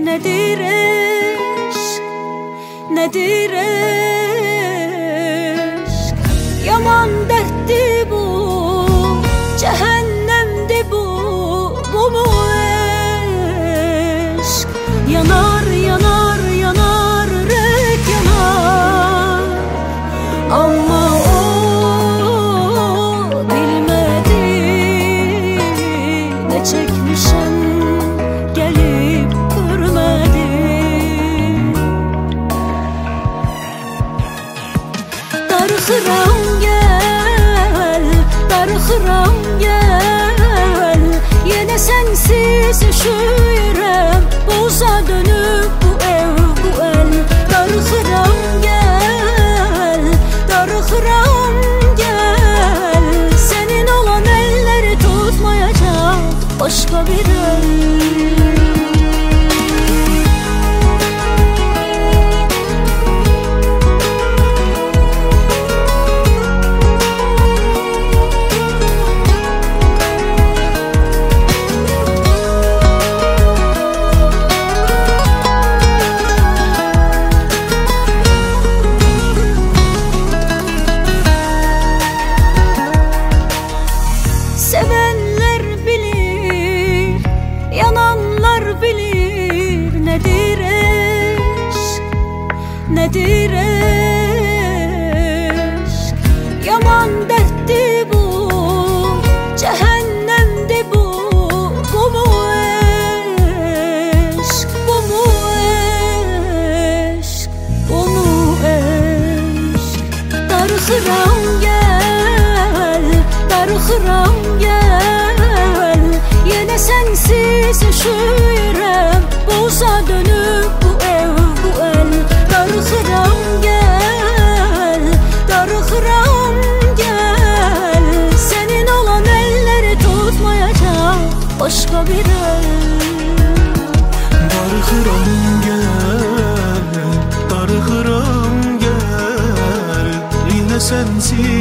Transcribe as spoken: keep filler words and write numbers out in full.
Nedir eşk, nedir eşk? Yaman dertti bu, cehennemdi bu, bu mu eşk? Yanar, yanar, yanar, yürek yanar. Ama o bilmedi ne çekmişem, gelip görmedi. Darıxıram gel, darıxıram gel. Yenə sensiz üşüyürəm, boza dönüp bu ev, bu el. Darıxıram gel, darıxıram gel. Senin olan elleri tutmayacak başka bir el. Sevenler bilir, yananlar bilir. Nedir eşk, nedir eşk? Yaman dertti bu, cehennemdi bu, bu mu eşk, bu mu eşk, bu mu eşk? Darıxıram gel, darıxıram gel. Yenə sensiz üşüyürəm, boza dönüp bu ev, bu el. Darıxıram gel, darıxıram gel. Senin olan elleri tutmayacak başka bir el. Darıxıram gel, darıxıram gel. Yine sensiz